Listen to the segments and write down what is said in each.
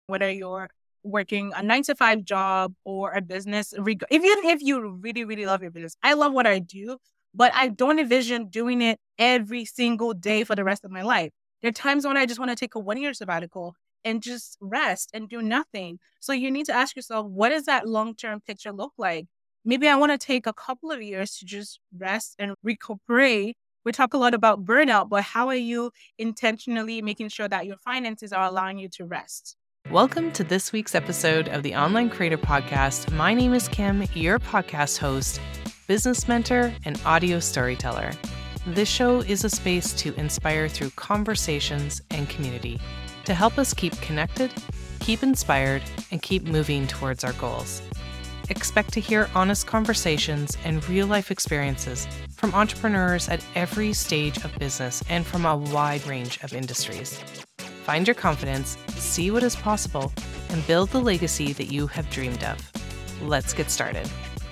whether you're working a 9 to 5 job or a business, even if you really, really love your business. I love what I do, but I don't envision doing it every single day for the rest of my life. There are times when I just want to take a 1 year sabbatical and just rest and do nothing. So you need to ask yourself, what does that long-term picture look like? Maybe I want to take a couple of years to just rest and recuperate. We talk a lot about burnout, but how are you intentionally making sure that your finances are allowing you to rest? Welcome to this week's episode of the Online Creator Podcast. My name is Kim, your podcast host, business mentor, and audio storyteller. This show is a space to inspire through conversations and community to help us keep connected, keep inspired, and keep moving towards our goals. Expect to hear honest conversations and real-life experiences from entrepreneurs at every stage of business and from a wide range of industries. Find your confidence, see what is possible, and build the legacy that you have dreamed of. Let's get started.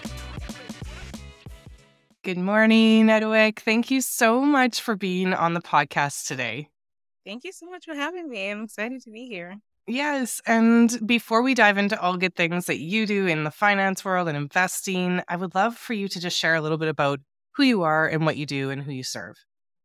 Good morning, Edwick. Thank you so much for being on the podcast today. Thank you so much for having me. I'm excited to be here. Yes, and before we dive into all good things that you do in the finance world and investing, I would love for you to just share a little bit about who you are and what you do and who you serve.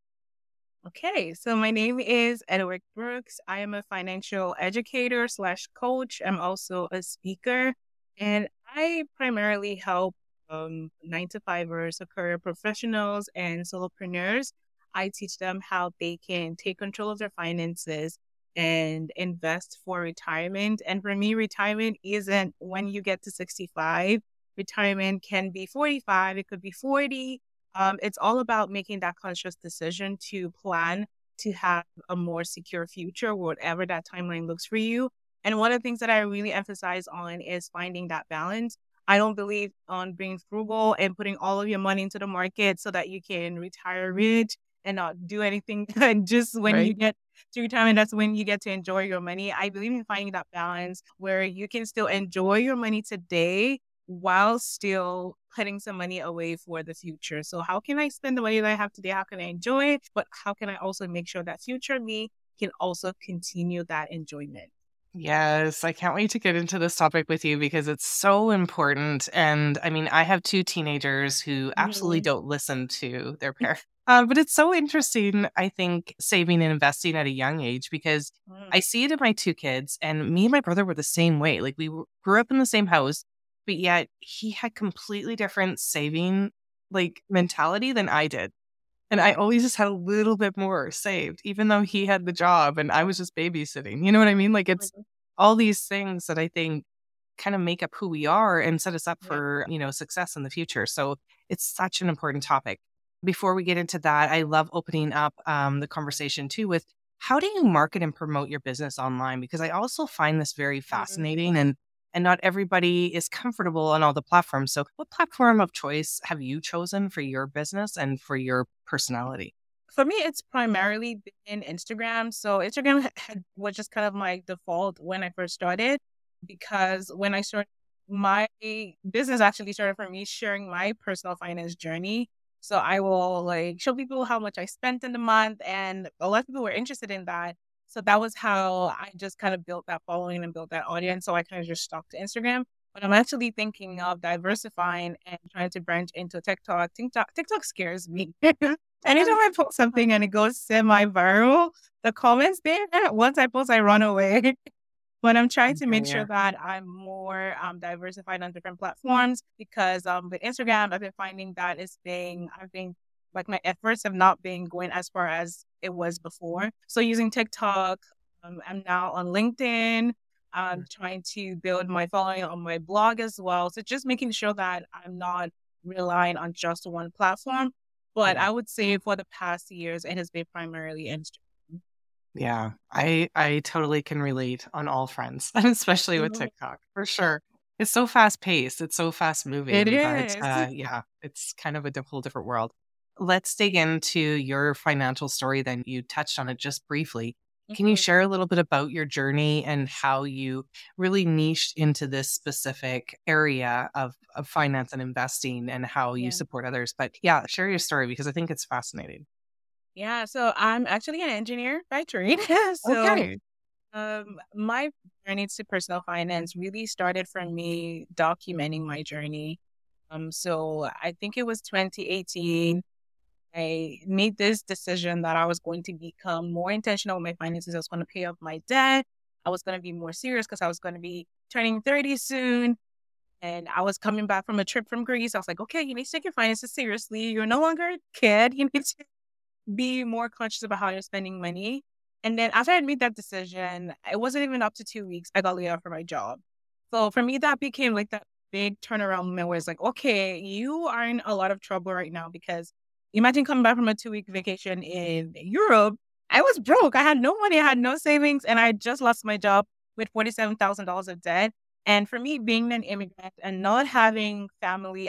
Okay, so my name is Edwick Brooks. I am a financial educator / coach. I'm also a speaker, and I primarily help 9 to 5ers, career professionals, and solopreneurs. I teach them how they can take control of their finances and invest for retirement. And for me, retirement isn't when you get to 65. Retirement can be 45, it could be 40. It's all about making that conscious decision to plan to have a more secure future, whatever that timeline looks for you. And one of the things that I really emphasize on is finding that balance. I don't believe on being frugal and putting all of your money into the market so that you can retire rich and not do anything. And just when you get to retirement, that's when you get to enjoy your money. I believe in finding that balance where you can still enjoy your money today while still putting some money away for the future. So how can I spend the money that I have today? How can I enjoy it? But how can I also make sure that future me can also continue that enjoyment? Yes, I can't wait to get into this topic with you because it's so important. And I mean, I have two teenagers who absolutely don't listen to their parents. But it's so interesting, I think, saving and investing at a young age because I see it in my two kids, and me and my brother were the same way. Like grew up in the same house, but yet he had completely different saving mentality than I did. And I always just had a little bit more saved, even though he had the job and I was just babysitting. You know what I mean? Like it's all these things that I think kind of make up who we are and set us up for, success in the future. So it's such an important topic. Before we get into that, I love opening up the conversation too with how do you market and promote your business online? Because I also find this very fascinating and not everybody is comfortable on all the platforms. So what platform of choice have you chosen for your business and for your personality? For me, it's primarily been Instagram. So Instagram was just kind of my default when I first started, because when I started, my business actually started for me sharing my personal finance journey. So I will show people how much I spent in the month, and a lot of people were interested in that. So that was how I just kind of built that following and built that audience. So I kind of just stuck to Instagram. But I'm actually thinking of diversifying and trying to branch into TikTok. TikTok scares me. Anytime I post something and it goes semi-viral, the comments there, once I post, I run away. But I'm trying to make sure that I'm more diversified on different platforms because with Instagram, I've been finding that I've been my efforts have not been going as far as it was before. So using TikTok, I'm now on LinkedIn. I'm trying to build my following on my blog as well. So just making sure that I'm not relying on just one platform. But I would say for the past years, it has been primarily Instagram. Yeah, I totally can relate on all fronts, and especially with TikTok, for sure. It's so fast paced, it's so fast moving. It But is. yeah, it's kind of a whole different world. Let's dig into your financial story then. You touched on it just briefly. Can you share a little bit about your journey and how you really niched into this specific area of finance and investing and how you support others? But yeah, share your story because I think it's fascinating. Yeah, so I'm actually an engineer by trade. So Okay. My journey to personal finance really started from me documenting my journey. So I think it was 2018. I made this decision that I was going to become more intentional with my finances. I was going to pay off my debt. I was going to be more serious because I was going to be turning 30 soon. And I was coming back from a trip from Greece. I was like, okay, you need to take your finances seriously. You're no longer a kid. You need to be more conscious about how you're spending money. And then after I made that decision, it wasn't even up to 2 weeks, I got laid off from my job. So for me, that became like that big turnaround moment where it's like, okay, you are in a lot of trouble right now because imagine coming back from a 2 week vacation in Europe. I was broke. I had no money. I had no savings. And I just lost my job with $47,000 of debt. And for me, being an immigrant and not having family,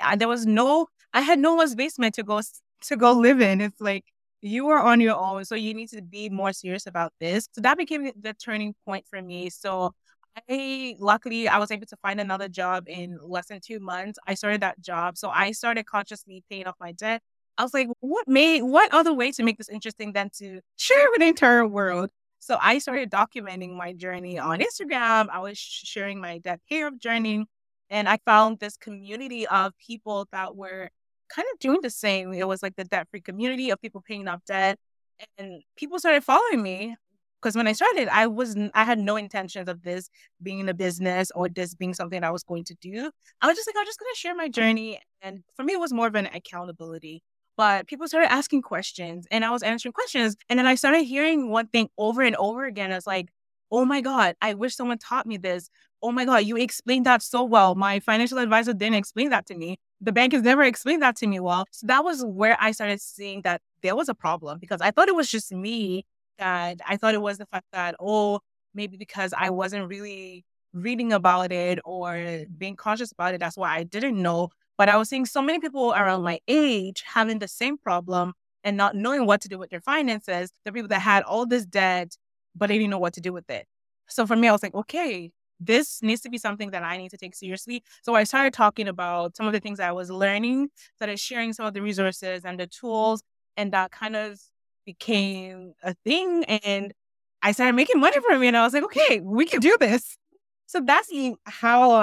I had no one's basement to go live in. It's like, you are on your own, so you need to be more serious about this. So that became the turning point for me. So luckily, I was able to find another job in less than 2 months. I started that job. So I started consciously paying off my debt. I was like, what other way to make this interesting than to share with the entire world? So I started documenting my journey on Instagram. I was sharing my debt payoff journey. And I found this community of people that were kind of doing the same. It was like the debt free community of people paying off debt, and people started following me because when I started, I had no intentions of this being a business or this being something I was going to do. I was just like, I'm just going to share my journey, and for me, it was more of an accountability. But people started asking questions, and I was answering questions, and then I started hearing one thing over and over again. I was like, oh my God, I wish someone taught me this. Oh my God, you explained that so well. My financial advisor didn't explain that to me. The bank has never explained that to me well. So that was where I started seeing that there was a problem because I thought it was just me, that I thought it was the fact that, oh, maybe because I wasn't really reading about it or being conscious about it. That's why I didn't know. But I was seeing so many people around my age having the same problem and not knowing what to do with their finances. The people that had all this debt, but they didn't know what to do with it. So for me, I was like, okay, this needs to be something that I need to take seriously. So I started talking about some of the things I was learning, started sharing some of the resources and the tools, and that kind of became a thing. And I started making money from it. And I was like, okay, we can do this. So that's how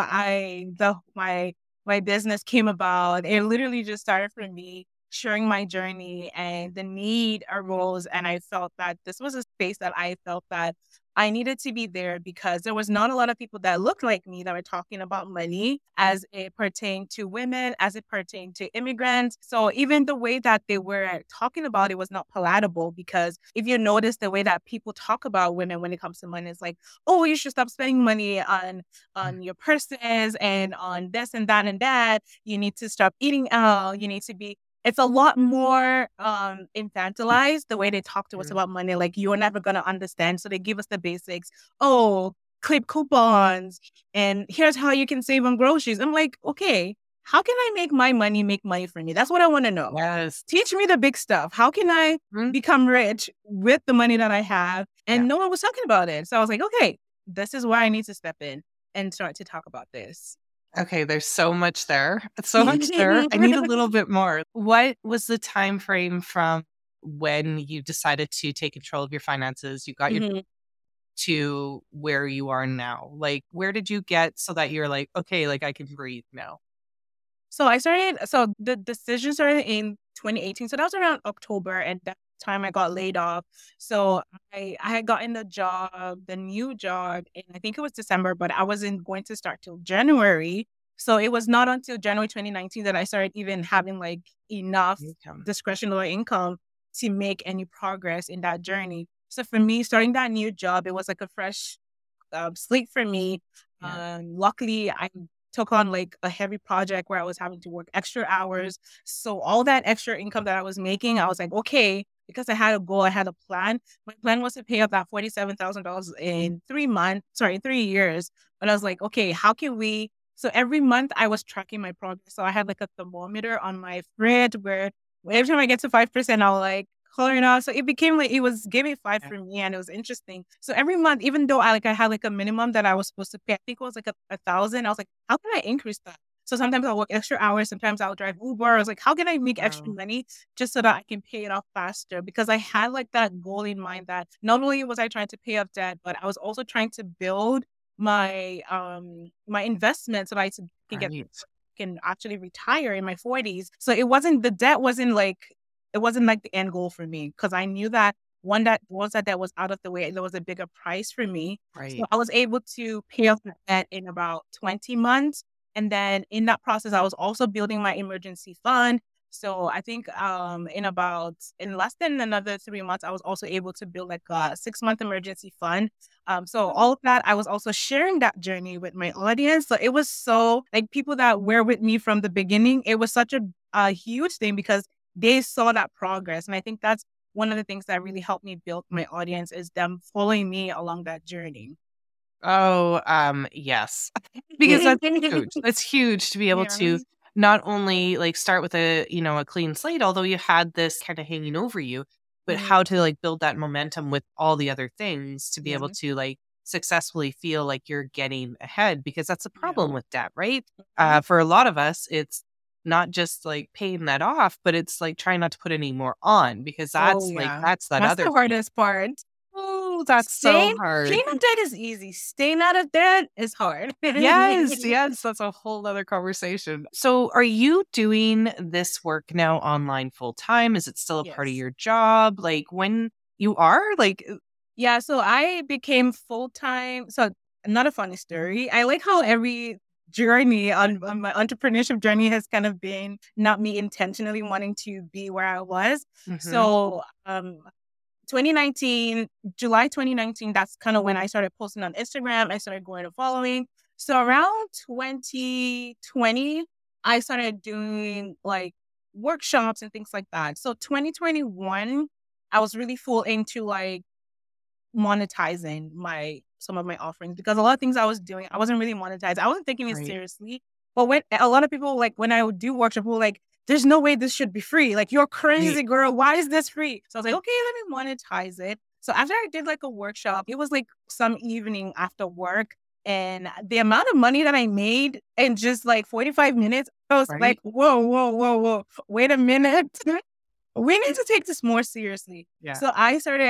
my business came about. It literally just started from me sharing my journey, and the need arose, and I felt that this was a space that I felt that I needed to be there because there was not a lot of people that looked like me that were talking about money as it pertained to women, as it pertained to immigrants. So even the way that they were talking about it was not palatable, because if you notice the way that people talk about women when it comes to money, it's like, oh, you should stop spending money on your purses and on this and that and that. You need to stop eating out. You need to be It's a lot more infantilized, the way they talk to us about money. Like, you're never going to understand. So they give us the basics. Oh, clip coupons. And here's how you can save on groceries. I'm like, okay, how can I make my money make money for me? That's what I want to know. Yes. Teach me the big stuff. How can I become rich with the money that I have? And no one was talking about it. So I was like, okay, this is where I need to step in and start to talk about this. Okay, there's so much there. So much there. I need a little bit more. What was the time frame from when you decided to take control of your finances, you got your to where you are now? Like, where did you get so that you're like, okay, like I can breathe now? So the decision started in 2018. So that was around October, and that time I got laid off. So I had gotten the new job, and I think it was December, but I wasn't going to start till January. So it was not until January 2019 that I started even having like enough discretionary income to make any progress in that journey. So for me, starting that new job, it was like a fresh slate for me. Luckily, I took on like a heavy project where I was having to work extra hours. So all that extra income that I was making, I was like, okay, because I had a goal, I had a plan. My plan was to pay up that $47,000 in 3 years. But I was like, okay, how can we? So every month I was tracking my progress. So I had like a thermometer on my fridge where every time I get to 5%, I'll like color it out. So it became like, it was giving 5 for me, and it was interesting. So every month, even though I had like a minimum that I was supposed to pay, I think it was like 1,000. I was like, how can I increase that? So sometimes I'll work extra hours. Sometimes I'll drive Uber. I was like, how can I make extra Wow. money just so that I can pay it off faster? Because I had like that goal in mind that not only was I trying to pay off debt, but I was also trying to build my investment so that Right. can actually retire in my 40s. So it wasn't the debt wasn't like it wasn't like the end goal for me because I knew that that was out of the way, there was a bigger price for me. So Right. I was able to pay off the debt in about 20 months. And then in that process, I was also building my emergency fund. So I think in less than another 3 months, I was also able to build like a 6 month emergency fund. So all of that, I was also sharing that journey with my audience. So it was so like people that were with me from the beginning, it was such a huge thing because they saw that progress. And I think that's one of the things that really helped me build my audience is them following me along that journey. Oh, yes. Because that's huge. That's huge to be able Yeah. to not only, like, start with a clean slate, although you had this kinda hanging over you, but Mm, how to, like, build that momentum with all the other things to be yeah. able to, like, successfully feel like you're getting ahead because that's a Yeah. problem with debt, right? Mhm. For a lot of us, it's not just, like, paying that off, but it's, like, trying not to put any more on because Oh, that's, like, yeah. that's that That's other the piece. hardest part. Oh, that's so Staying hard. Paying off debt is easy. Staying out of debt is hard. Yes, yes, that's a whole other conversation. So, are you doing this work now online full time? Is it still a part of Yes. your job? Like, when you are, like, Yeah, so I became full-time. So another funny story. I like how every journey on my entrepreneurship journey has kind of been not me intentionally wanting to be where I was. mhm, So 2019, July 2019, that's kind of when I started posting on Instagram. I started growing a following. So around 2020, I started doing like workshops and things like that. So 2021, I was really full into like monetizing my some of my offerings because a lot of things I was doing, I wasn't really monetized. I wasn't taking it right, seriously. But when a lot of people like when I would do workshop, people were like, there's no way this should be free. Like you're right, crazy, girl. Why is this free? So I was like, okay, let me monetize it. So after I did like a workshop, it was like some evening after work. And the amount of money that I made in just like 45 minutes, I was like, right? whoa, whoa, whoa, whoa. Wait a minute. We need to take this more seriously. Yeah, So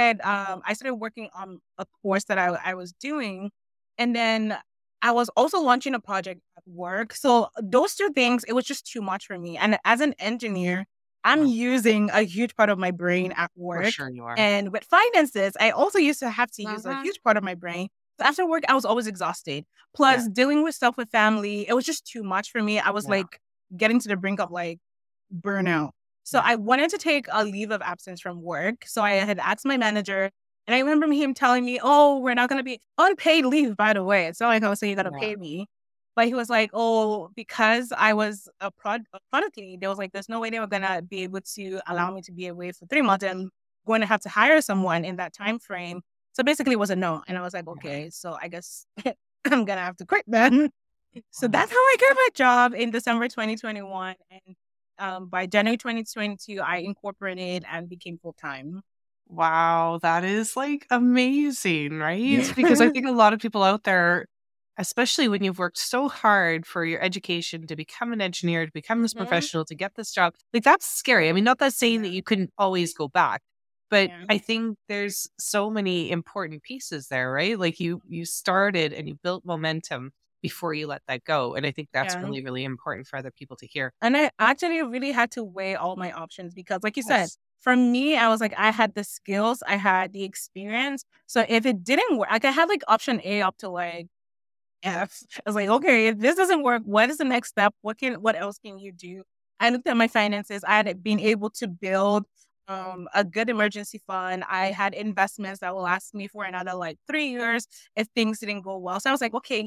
I started working on a course that I was doing. And then I was also launching a project at work. So those two things, it was just too much for me. And as an engineer, I'm yeah, using a huge part of my brain at for work. sure you are. And with finances, I also used to have to use a huge part of my brain. So after work, I was always exhausted. Yeah, Plus dealing with stuff with family, it was just too much for me. I was yeah, like getting to the brink of like burnout. So yeah, I wanted to take a leave of absence from work. So I had asked my manager, and I remember him telling me, "Oh, we're not going to be unpaid leave, by the way. It's not like I was saying you're going to yeah, pay me." But he was like, "Oh, because I was a product lead, there was like, there's no way they were going to be able to allow me to be away for 3 months and going to have to hire someone in that time frame." So basically, it was a no. And I was like, yeah. okay, so I guess I'm going to have to quit then. So Wow. that's how I got my job in December 2021. And by January 2022, I incorporated and became full time. Wow, that is, like, amazing, right? Yeah. Because I think a lot of people out there, especially when you've worked so hard for your education to become an engineer, to become this Mhm. professional, to get this job, like, that's scary. I mean, not that saying that Yeah. you couldn't always go back, but Yeah. I think there's so many important pieces there, right? Like, you started and you built momentum before you let that go, and I think that's Yeah. really, really important for other people to hear. And I actually really had to weigh all my options because, like you said, Yes. for me, I was like, I had the skills, I had the experience. So if it didn't work, like I had like option A up to like F. I was like, okay, if this doesn't work, what is the next step? What else can you do? I looked at my finances. I had been able to build a good emergency fund. I had investments that will last me for another like 3 years if things didn't go well. So I was like, okay,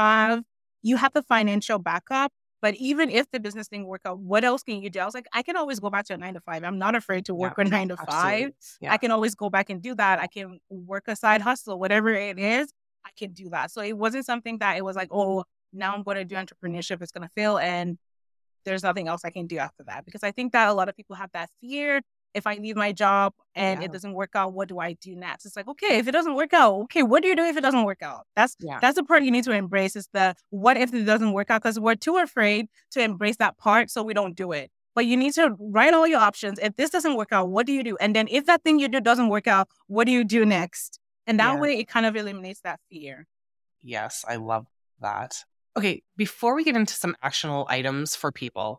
you have the financial backup. But even if the business didn't work out, what else can you do? I was like, I can always go back to a 9 to 5. I'm not afraid to Yeah, work a 9 to 5. absolutely. Yeah. I can always go back and do that. I can work a side hustle, whatever it is. I can do that. So it wasn't something that it was like, oh, now I'm going to do entrepreneurship. It's going to fail. And there's nothing else I can do after that. Because I think that a lot of people have that fear if I leave my job and Yeah. it doesn't work out, what do I do next? It's like, okay, if it doesn't work out, okay, what do you do if it doesn't work out? Yeah. That's the part you need to embrace, is the what if it doesn't work out? Because we're too afraid to embrace that part, so we don't do it. But you need to write all your options. If this doesn't work out, what do you do? And then if that thing you do doesn't work out, what do you do next? And that Yeah. way it kind of eliminates that fear. Yes, I love that. Okay, before we get into some actionable items for people,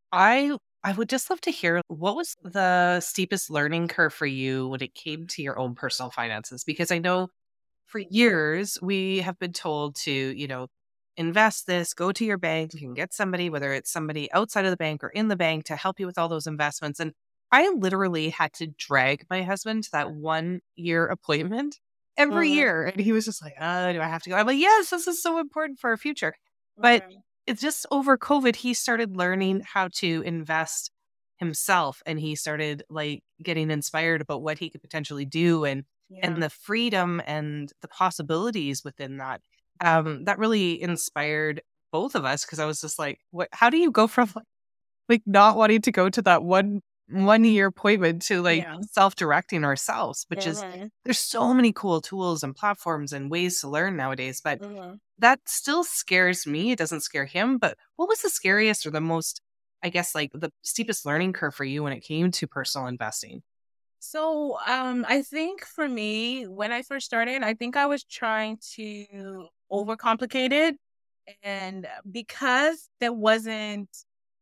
I would just love to hear, what was the steepest learning curve for you when it came to your own personal finances? Because I know for years we have been told to, invest this, go to your bank, you can get somebody, whether it's somebody outside of the bank or in the bank, to help you with all those investments. And I literally had to drag my husband to that 1 year appointment every Mhm. year. And he was just like, do I have to go? I'm like, yes, this is so important for our future. But Okay. it's just over COVID, he started learning how to invest himself, and he started like getting inspired about what he could potentially do, and Yeah. the freedom and the possibilities within that. That really inspired both of us, because I was just like, what, how do you go from like not wanting to go to that 1 year appointment to like Yeah. self-directing ourselves, which is, Mhm. there's so many cool tools and platforms and ways to learn nowadays. But Mhm. that still scares me. It doesn't scare him. But what was the scariest, or the most, I guess, like the steepest learning curve for you when it came to personal investing? So, I think for me, when I first started, I think I was trying to overcomplicate it. And because there wasn't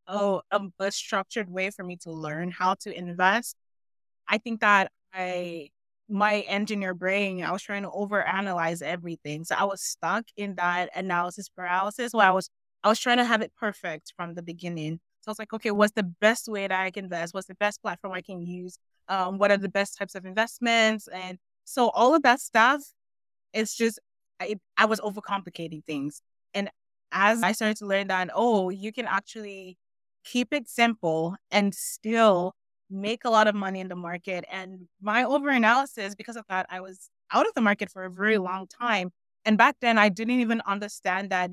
a structured way for me to learn how to invest, I think that my engineer brain, I was trying to overanalyze everything. So I was stuck in that analysis paralysis where I was trying to have it perfect from the beginning. So I was like, okay, what's the best way that I can invest? What's the best platform I can use? What are the best types of investments? And so all of that stuff, it's just I was overcomplicating things. And as I started to learn that, oh, you can actually keep it simple and still make a lot of money in the market. And my overanalysis, because of that, I was out of the market for a very long time. And back then, I didn't even understand that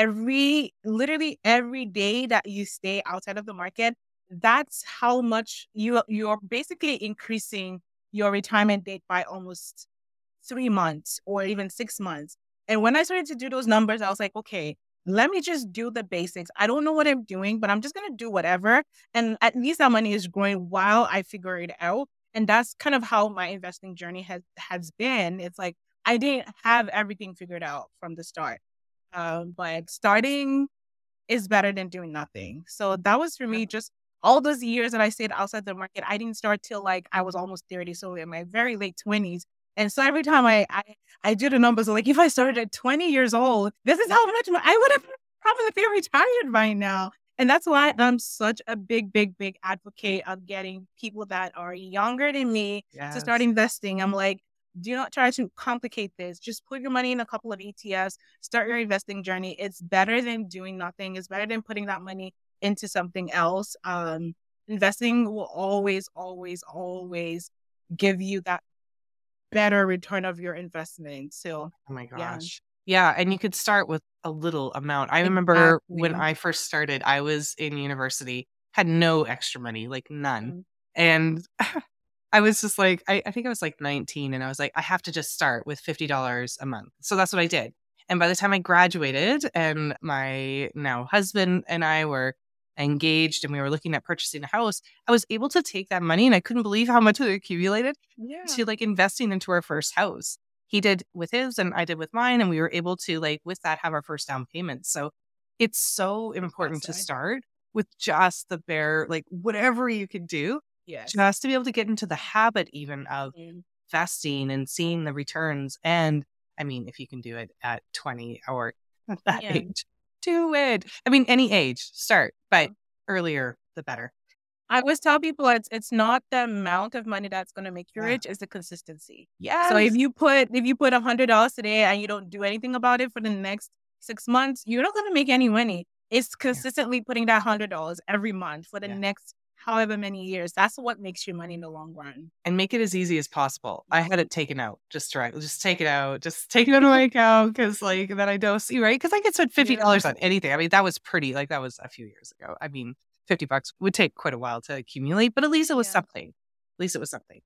literally every day that you stay outside of the market, that's how much you're basically increasing your retirement date by almost 3 months or even 6 months. And when I started to do those numbers, I was like, okay, let me just do the basics. I don't know what I'm doing, but I'm just going to do whatever. And at least that money is growing while I figure it out. And that's kind of how my investing journey has been. It's like I didn't have everything figured out from the start. But starting is better than doing nothing. So that was for me, just all those years that I stayed outside the market. I didn't start till like I was almost 30. So in my very late 20s. And so every time I do the numbers, like if I started at 20 years old, this is how much I would have probably been retired by now. And that's why I'm such a big, big, big advocate of getting people that are younger than me to start Yes. investing. I'm like, do not try to complicate this. Just put your money in a couple of ETFs, start your investing journey. It's better than doing nothing. It's better than putting that money into something else. Investing will always, always, always give you that better return of your investment. So, Oh my yeah, gosh. Yeah, and you could start with a little amount. I remember when exactly. I first started, I was in university, had no extra money, like none. Mm. And I was just like, I think I was like 19, and I was like, I have to just start with $50 a month. So that's what I did. And by the time I graduated and my now husband and I were engaged and we were looking at purchasing a house, I was able to take that money, and I couldn't believe how much it accumulated, Yeah. to like investing into our first house. He did with his and I did with mine, and we were able to like with that have our first down payment. So it's so important That's to right. start with just the bare, like whatever you can do, Yes. just to be able to get into the habit even of Mm. investing and seeing the returns. And I mean, if you can do it at 20 or at that Yeah. age, do it. I mean, any age, start, but earlier the better. I always tell people it's not the amount of money that's going to make you Yeah. rich, it's the consistency. So Yes. if you put $100 today and you don't do anything about it for the next 6 months, you're not going to make any money. It's Yeah. consistently putting that $100 every month for the Yeah. next however many years. That's what makes you money in the long run. And make it as easy as possible. I had it taken out just directly. Just take it out. Just take it out of my account, because like then I don't see, right? Because I could spend $50 Yeah. on anything. I mean, that was pretty, like that was a few years ago. I mean, $50 would take quite a while to accumulate, but at least it was Yeah. something. At least it was something.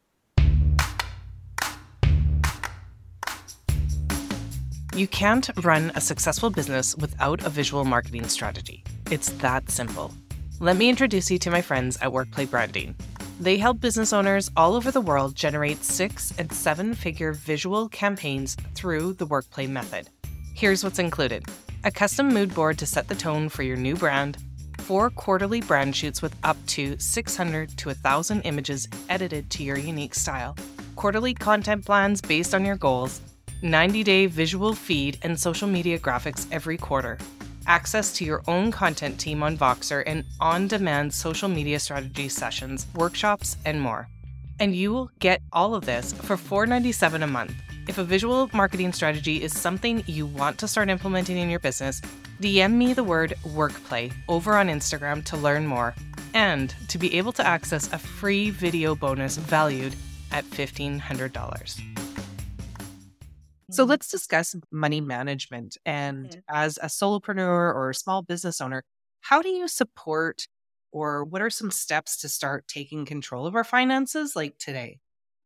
You can't run a successful business without a visual marketing strategy. It's that simple. Let me introduce you to my friends at Workplay Branding. They help business owners all over the world generate 6- and 7-figure visual campaigns through the Workplay method. Here's what's included: a custom mood board to set the tone for your new brand, 4 quarterly brand shoots with up to 600 to 1,000 images edited to your unique style, quarterly content plans based on your goals, 90-day visual feed and social media graphics every quarter, access to your own content team on Voxer, and on-demand social media strategy sessions, workshops, and more. And you will get all of this for $4.97 a month. If a visual marketing strategy is something you want to start implementing in your business, DM me the word Workplay over on Instagram to learn more and to be able to access a free video bonus valued at $1,500. So let's discuss money management. And as a solopreneur or a small business owner, how do you support, or what are some steps to start taking control of our finances like today?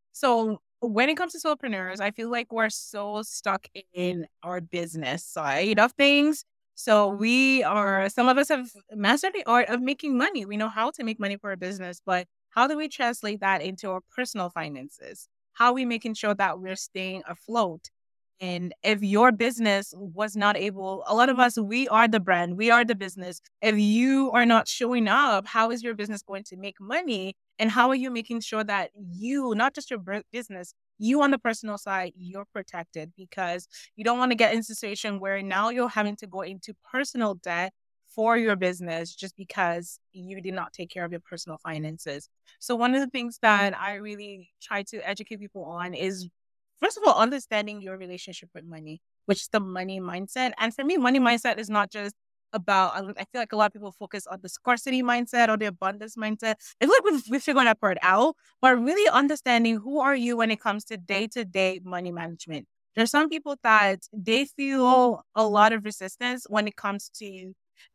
So when it comes to solopreneurs, I feel like we're so stuck in our business side of things. So some of us have mastered the art of making money. We know how to make money for a business, but how do we translate that into our personal finances? How are we making sure that we're staying afloat? And if your business was not able, a lot of us, we are the brand, we are the business. If you are not showing up, how is your business going to make money? And how are you making sure that you, not just your business, you on the personal side, you're protected? Because you don't want to get into a situation where now you're having to go into personal debt for your business just because you did not take care of your personal finances. So one of the things that I really try to educate people on is, first of all, understanding your relationship with money, which is the money mindset. And for me, money mindset is not just about, I feel like a lot of people focus on the scarcity mindset or the abundance mindset. I feel like we've figured that part out, but really understanding who are you when it comes to day-to-day money management. There's some people that they feel a lot of resistance when it comes to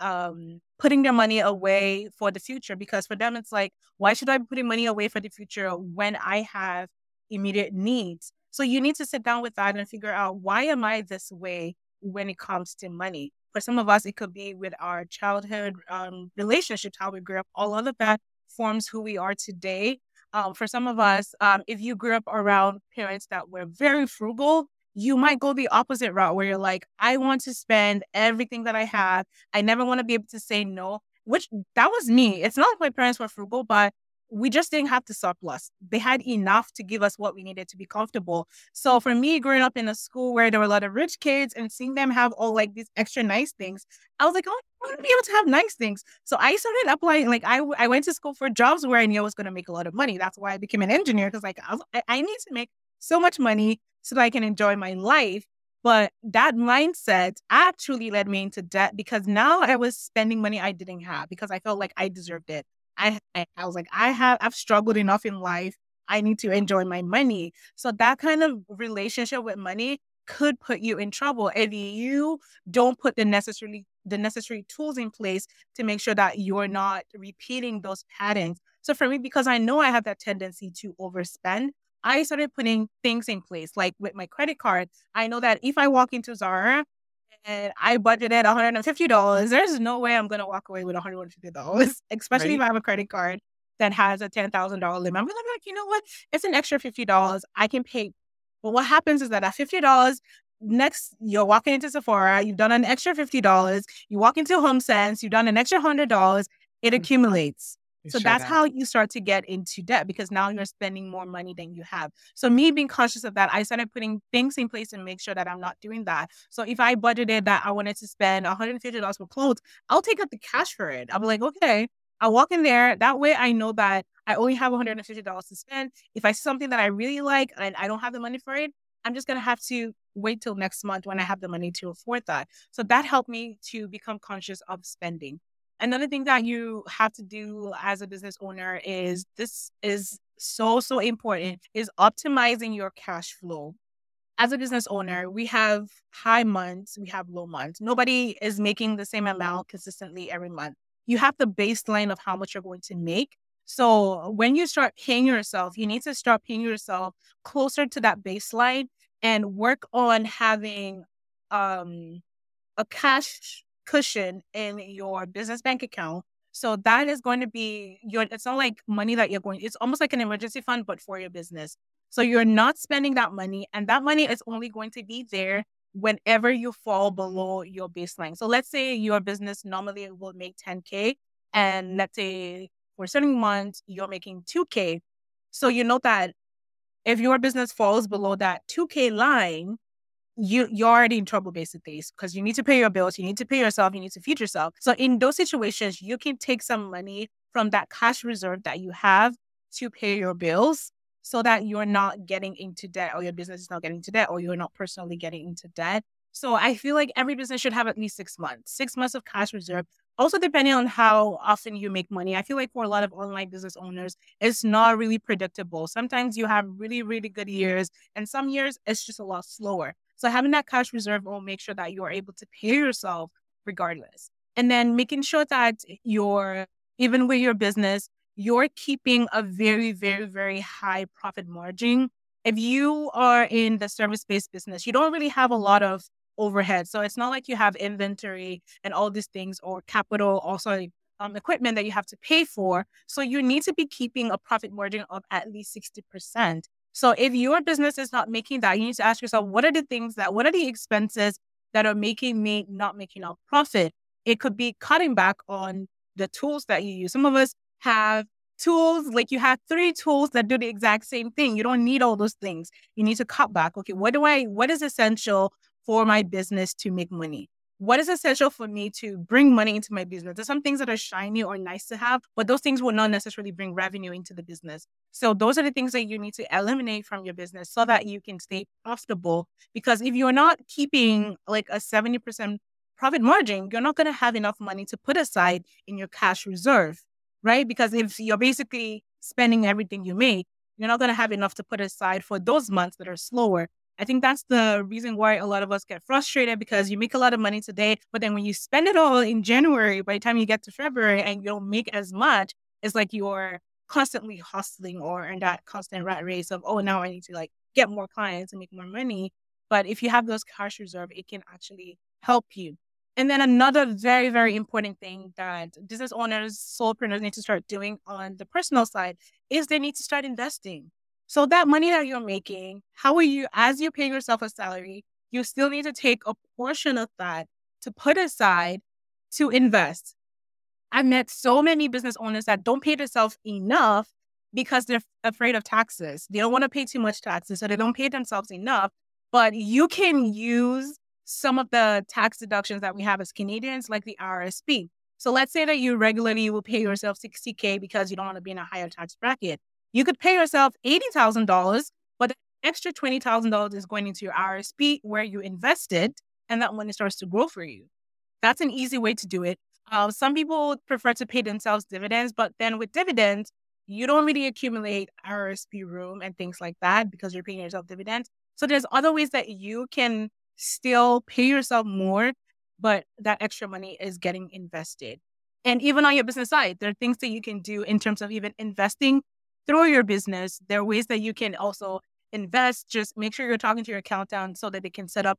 putting their money away for the future, because for them, it's like, why should I be putting money away for the future when I have immediate needs? So you need to sit down with that and figure out, why am I this way when it comes to money? For some of us, it could be with our childhood relationships, how we grew up. All of that forms who we are today. For some of us, if you grew up around parents that were very frugal, you might go the opposite route where you're like, I want to spend everything that I have. I never want to be able to say no, which that was me. It's not like my parents were frugal, but we just didn't have the surplus. They had enough to give us what we needed to be comfortable. So for me, growing up in a school where there were a lot of rich kids and seeing them have all like these extra nice things, I was like, oh, I want to be able to have nice things. So I started applying. Like I went to school for jobs where I knew I was going to make a lot of money. That's why I became an engineer, because like I need to make so much money so that I can enjoy my life. But that mindset actually led me into debt, because now I was spending money I didn't have because I felt like I deserved it. I was like, I've struggled enough in life. I need to enjoy my money. So that kind of relationship with money could put you in trouble if you don't put the necessary tools in place to make sure that you're not repeating those patterns. So for me, because I know I have that tendency to overspend, I started putting things in place. Like with my credit card, I know that if I walk into Zara and I budgeted $150, there's no way I'm going to walk away with $150, especially Right? if I have a credit card that has a $10,000 limit. I'm like, you know what? It's an extra $50 I can pay. But what happens is that at $50, next you're walking into Sephora, you've done an extra $50. You walk into HomeSense, you've done an extra $100. It accumulates. So Sure that's does. how you start to get into debt, because now you're spending more money than you have. So me being conscious of that, I started putting things in place to make sure that I'm not doing that. So if I budgeted that I wanted to spend $150 for clothes, I'll take out the cash for it. I'll be like, okay, I'll walk in there. That way I know that I only have $150 to spend. If I see something that I really like and I don't have the money for it, I'm just going to have to wait till next month when I have the money to afford that. So that helped me to become conscious of spending. Another thing that you have to do as a business owner is, this is so important, is optimizing your cash flow. As a business owner, we have high months, we have low months. Nobody is making the same amount consistently every month. You have the baseline of how much you're going to make. So when you start paying yourself, you need to start paying yourself closer to that baseline and work on having um, a cash cushion in your business bank account. So that is going to be it's not like money that it's almost like an emergency fund, but for your business. So you're not spending that money, and that money is only going to be there whenever you fall below your baseline. So let's say your business normally will make 10K, and let's say for a certain month, you're making 2K. So you know that if your business falls below that 2K line, you're already in trouble basically, because you need to pay your bills, you need to pay yourself, you need to feed yourself. So in those situations, you can take some money from that cash reserve that you have to pay your bills so that you're not getting into debt, or your business is not getting into debt, or you're not personally getting into debt. So I feel like every business should have at least 6 months of cash reserve. Also, depending on how often you make money, I feel like for a lot of online business owners, it's not really predictable. Sometimes you have really, really good years, and some years it's just a lot slower. So having that cash reserve will make sure that you're able to pay yourself regardless. And then making sure that even with your business, you're keeping a very, very, very high profit margin. If you are in the service-based business, you don't really have a lot of overhead. So it's not like you have inventory and all these things, or capital, also equipment that you have to pay for. So you need to be keeping a profit margin of at least 60%. So if your business is not making that, you need to ask yourself, what are the expenses that are making me not making enough profit? It could be cutting back on the tools that you use. Some of us have tools, like you have 3 tools that do the exact same thing. You don't need all those things. You need to cut back. Okay, what is essential for my business to make money? What is essential for me to bring money into my business? There's some things that are shiny or nice to have, but those things will not necessarily bring revenue into the business. So those are the things that you need to eliminate from your business so that you can stay profitable. Because if you're not keeping like a 70% profit margin, you're not going to have enough money to put aside in your cash reserve, right? Because if you're basically spending everything you make, you're not going to have enough to put aside for those months that are slower. I think that's the reason why a lot of us get frustrated, because you make a lot of money today, but then when you spend it all in January, by the time you get to February and you don't make as much, it's like you're constantly hustling or in that constant rat race of, oh, now I need to like get more clients and make more money. But if you have those cash reserve, it can actually help you. And then another very, very important thing that business owners, solopreneurs need to start doing on the personal side is they need to start investing. So that money that you're making, as you pay yourself a salary, you still need to take a portion of that to put aside to invest. I've met so many business owners that don't pay themselves enough because they're afraid of taxes. They don't want to pay too much taxes, so they don't pay themselves enough. But you can use some of the tax deductions that we have as Canadians, like the RSP. So let's say that you regularly will pay yourself 60K because you don't want to be in a higher tax bracket. You could pay yourself $80,000, but the extra $20,000 is going into your RSP where you invested, and that money starts to grow for you. That's an easy way to do it. Some people prefer to pay themselves dividends, but then with dividends, you don't really accumulate RSP room and things like that because you're paying yourself dividends. So there's other ways that you can still pay yourself more, but that extra money is getting invested. And even on your business side, there are things that you can do in terms of even investing through your business. There are ways that you can also invest. Just make sure you're talking to your accountant so that they can set up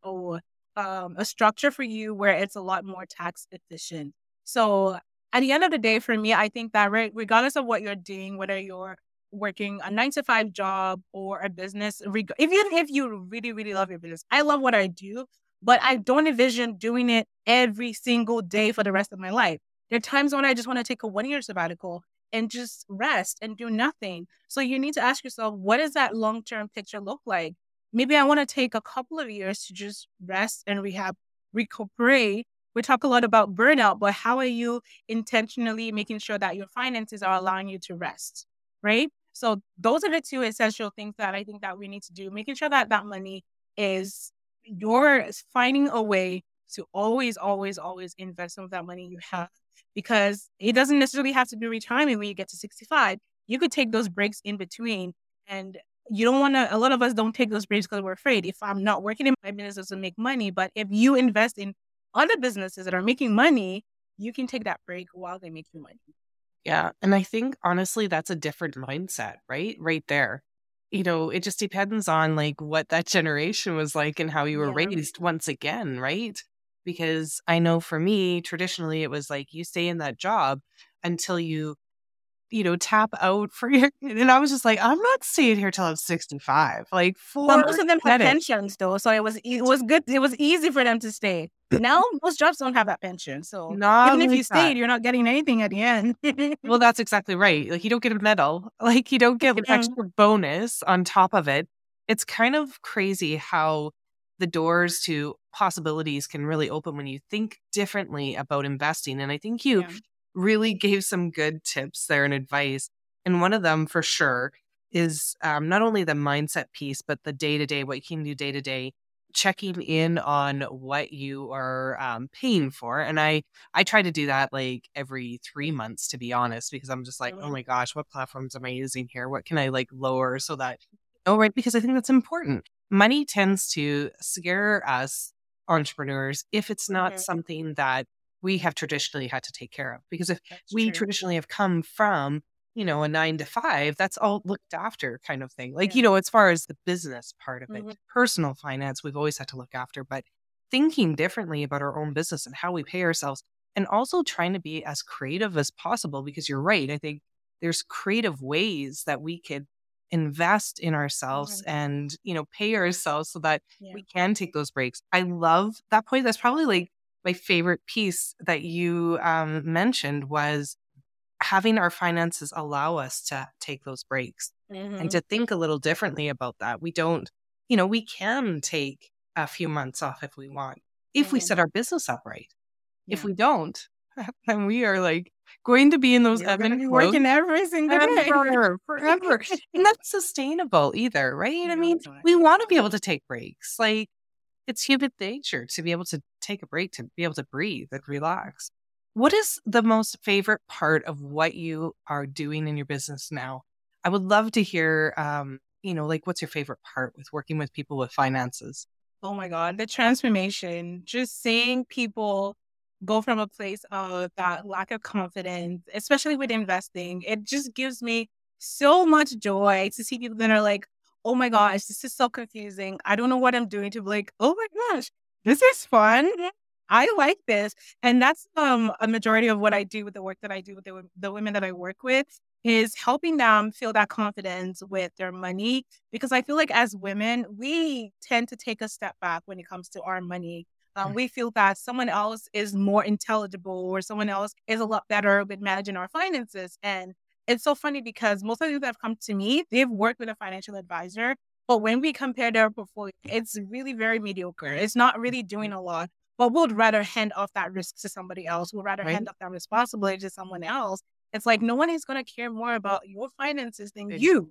a structure for you where it's a lot more tax efficient. So at the end of the day, for me, I think that regardless of what you're doing, whether you're working a 9-to-5 job or a business, even if you really, really love your business, I love what I do, but I don't envision doing it every single day for the rest of my life. There are times when I just want to take a 1-year sabbatical and just rest and do nothing. So you need to ask yourself, what does that long-term picture look like? Maybe I want to take a couple of years to just rest and recuperate. We talk a lot about burnout, but how are you intentionally making sure that your finances are allowing you to rest, right? So those are the 2 essential things that I think that we need to do, making sure that that money is yours, finding a way to always, always, always invest some of that money you have, because it doesn't necessarily have to be retirement when you get to 65. You could take those breaks in between, and you don't want to, a lot of us don't take those breaks because we're afraid. If I'm not working in my business, it doesn't make money. But if you invest in other businesses that are making money, you can take that break while they make you money. Yeah. And I think honestly, that's a different mindset, right? Right there. It just depends on like what that generation was like and how you were Yeah. raised once again, right? Because I know for me, traditionally, it was like you stay in that job until you tap out for your and I was just like, I'm not staying here till I'm 65. Like, But most of them had forget it. pensions though, so it was good. It was easy for them to stay. Now most jobs don't have that pension, so Not even if like you that. stayed, you're not getting anything at the end. Well, that's exactly right. Like, you don't get a medal. Like, you don't get an Yeah. extra bonus on top of it. It's kind of crazy how the doors to possibilities can really open when you think differently about investing. And I think you Yeah. really gave some good tips there and advice. And one of them for sure is not only the mindset piece, but the day to day, what you can do day to day, checking in on what you are paying for. And I try to do that like every 3 months, to be honest, because I'm just like, oh Mhm. my gosh, what platforms am I using here? What can I like lower so that, oh, right, because I think that's important. Money tends to scare us entrepreneurs if it's not Mhm. something that we have traditionally had to take care of. Because if That's we true. traditionally have come from, a 9 to 5, that's all looked after kind of thing. Like, Yeah. as far as the business part of it, Mhm. personal finance, we've always had to look after, but thinking differently about our own business and how we pay ourselves and also trying to be as creative as possible because you're right. I think there's creative ways that we could invest in ourselves Mhm. and, pay ourselves so that Yeah. we can take those breaks. I love that point. That's probably like my favorite piece that you mentioned was having our finances allow us to take those breaks and Mhm. to think a little differently about that. We don't, we can take a few months off if we want, if we Mhm. set our business up right. If Yeah. we don't, then we are like going to be in those You're ebb gonna and be flows working every single day. forever, forever. And not sustainable either, right? I No, mean, it's not. we want to be able to take breaks. Like, it's human nature to be able to take a break, to be able to breathe and relax. What is the most favorite part of what you are doing in your business now? I would love to hear, like what's your favorite part with working with people with finances? Oh my God, the transformation, just seeing people go from a place of that lack of confidence, especially with investing, it just gives me so much joy to see people that are like, oh my gosh, this is so confusing. I don't know what I'm doing to be like, oh my gosh, this is fun. I like this. And that's a majority of what I do with the work that I do with the women that I work with is helping them feel that confidence with their money because I feel like as women, we tend to take a step back when it comes to our money. We feel that someone else is more intelligible or someone else is a lot better with managing our finances. And it's so funny because most of the people that have come to me, they've worked with a financial advisor. But when we compare their portfolio, it's really very mediocre. It's not really doing a lot. But we'd rather hand off that risk to somebody else. We'd rather Right? hand off that responsibility to someone else. It's like no one is going to care more about your finances than Ex- you.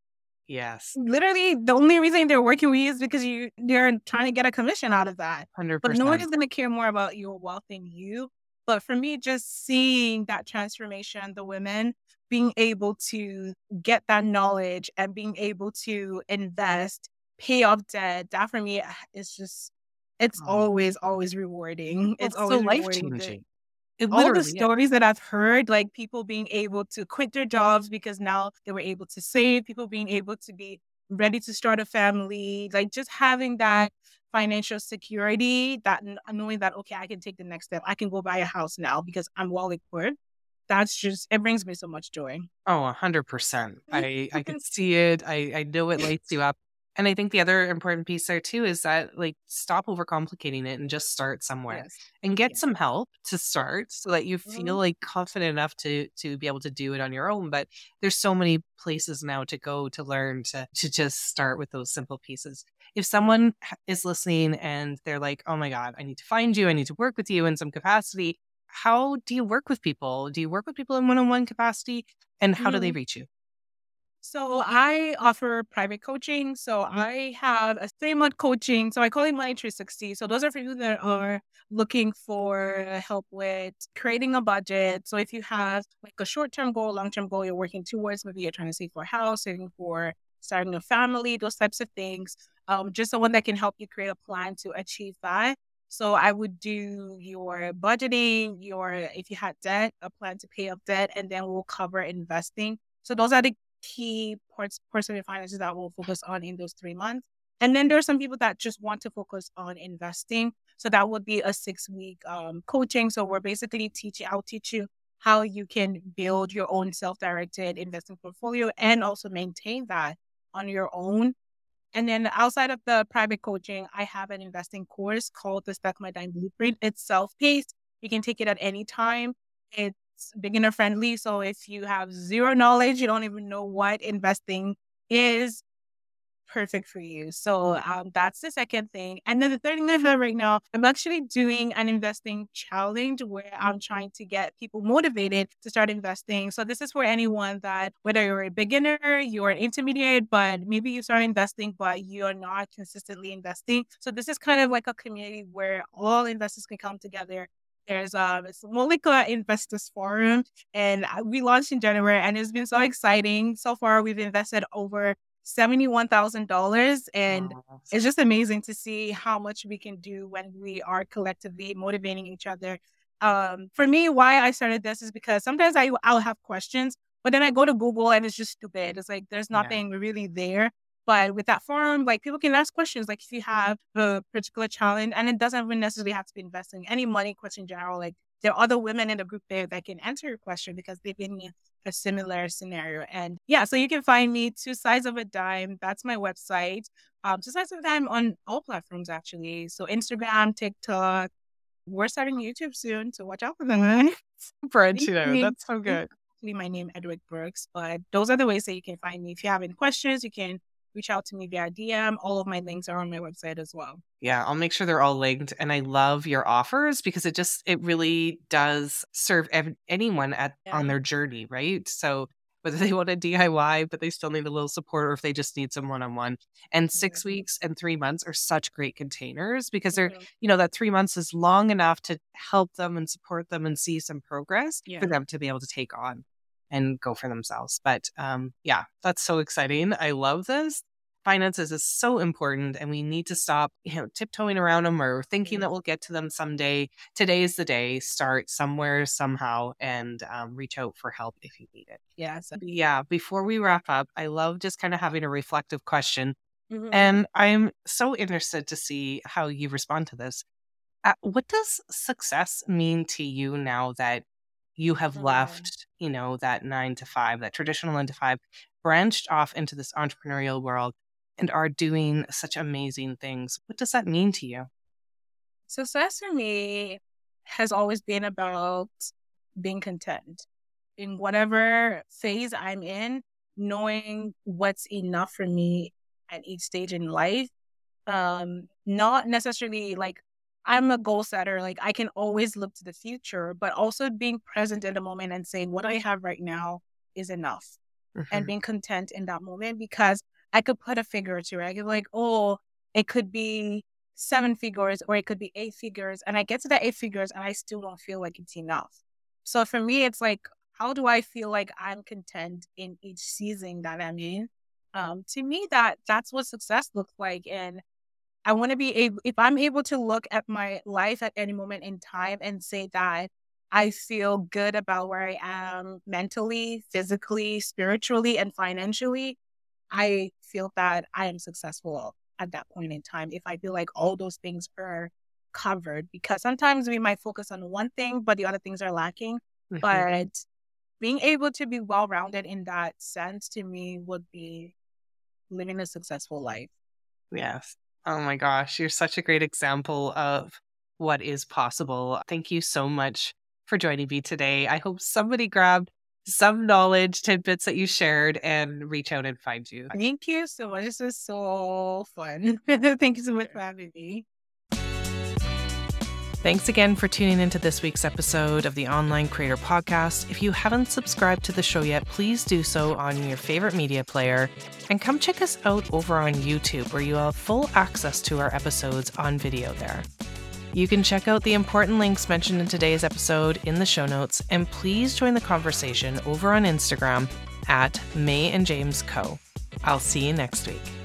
Yes, Literally, the only reason they're working with you is because they're trying to get a commission out of that. But no one 100%. is going to care more about your wealth than you. But for me, just seeing that transformation, the women being able to get that knowledge and being able to invest, pay off debt, that for me is just, it's Oh, always, always rewarding. well, It's it's so always life rewarding. changing. It All the literally is. stories that I've heard, like people being able to quit their jobs because now they were able to save, people being able to be ready to start a family, like just having that financial security, that knowing that, okay, I can take the next step. I can go buy a house now because I'm well equipped. That's just, it brings me so much joy. Oh, 100%. I can see it. I know it lights you up. And I think the other important piece there too is that like stop overcomplicating it and just start somewhere Yes. and get Yeah. some help to start so that you feel Mhm. like confident enough to be able to do it on your own. But there's so many places now to go to learn to just start with those simple pieces. If Yeah. someone is listening and they're like, "Oh my God, I need to find you. I need to work with you in some capacity." How do you work with people? Do you work with people in one-on-one capacity? And how do they Mhm. reach you? So I offer private coaching. So I have a 3 month coaching. So I call it Money 360. So those are for you that are looking for help with creating a budget. So if you have like a short-term goal, long-term goal you're working towards, maybe you're trying to save for a house, saving for starting a family, those types of things. Just someone that can help you create a plan to achieve that. So I would do your budgeting, if you had debt, a plan to pay off debt, and then we'll cover investing. So those are the key parts of your finances that we'll focus on in those 3 months. And then there are some people that just want to focus on investing. So that would be a 6-week coaching. So we're basically I'll teach you how you can build your own self-directed investing portfolio and also maintain that on your own. And then outside of the private coaching, I have an investing course called the Stack My Dime Blueprint. It's self-paced. You can take it at any time. It's beginner friendly. So if you have zero knowledge, you don't even know what investing is, perfect for you. So that's the second thing. And then the third thing I have right now, I'm actually doing an investing challenge where I'm trying to get people motivated to start investing. So this is for anyone that, whether you're a beginner, you're an intermediate, but maybe you start investing, but you're not consistently investing. So this is kind of like a community where all investors can come together. There's it's Molika Investors Forum, and we launched in January, and it's been so exciting. So far, we've invested over $71,000, and Wow. it's just amazing to see how much we can do when we are collectively motivating each other. For me, why I started this is because sometimes I'll have questions, but then I go to Google and it's just stupid. It's like there's Yeah. nothing really there. But with that forum, like people can ask questions, like if you have a particular challenge, and it doesn't even necessarily have to be investing, any money question in general. Like there are other women in the group there that can answer your question because they've been in a similar scenario. And yeah, so you can find me Two Sides of a Dime. That's my website. Two Sides of a Dime on all platforms actually. So Instagram, TikTok. We're starting YouTube soon, so watch out for them. Brunch, that's so good. My name Edward Brooks, but those are the ways that you can find me. If you have any questions, you can reach out to me via DM. All of my links are on my website as well. Yeah, I'll make sure they're all linked. And I love your offers because it really does serve anyone on their journey, right? So whether they want a DIY, but they still need a little support, or if they just need some one-on-one. And 6 weeks and 3 months are such great containers because they're, that 3 months is long enough to help them and support them and see some progress for them to be able to take on and go for themselves. But yeah, that's so exciting. I love this. Finances is so important, and we need to stop, tiptoeing around them or thinking that we'll get to them someday. Today is the day. Start somewhere, somehow, and reach out for help if you need it. Yes. Yeah. Before we wrap up, I love just kind of having a reflective question. And I'm so interested to see how you respond to this. What does success mean to you now that you have left, that 9 to 5, that traditional 9 to 5, branched off into this entrepreneurial world and are doing such amazing things? What does that mean to you? Success for me has always been about being content in whatever phase I'm in, knowing what's enough for me at each stage in life. Not necessarily like I'm a goal setter, like I can always look to the future, but also being present in the moment and saying what I have right now is enough and being content in that moment, because I could put a figure to it. I could be like, oh, it could be 7 figures or it could be 8 figures. And I get to that 8 figures and I still don't feel like it's enough. So for me, it's like, how do I feel like I'm content in each season that I'm in? To me, that's what success looks like. And I want to be able, if I'm able to look at my life at any moment in time and say that I feel good about where I am mentally, physically, spiritually, and financially, I feel that I am successful at that point in time. If I feel like all those things are covered, because sometimes we might focus on one thing, but the other things are lacking. But being able to be well-rounded in that sense, to me, would be living a successful life. Yes. Oh my gosh, you're such a great example of what is possible. Thank you so much for joining me today. I hope somebody grabbed some knowledge tidbits that you shared and reach out and find you. Thank you so much. This was so fun. Thank you so much for having me. Thanks again for tuning into this week's episode of the Online Creator Podcast. If you haven't subscribed to the show yet, please do so on your favorite media player. And come check us out over on YouTube, where you have full access to our episodes on video there. You can check out the important links mentioned in today's episode in the show notes, and please join the conversation over on Instagram at May and James Co. I'll see you next week.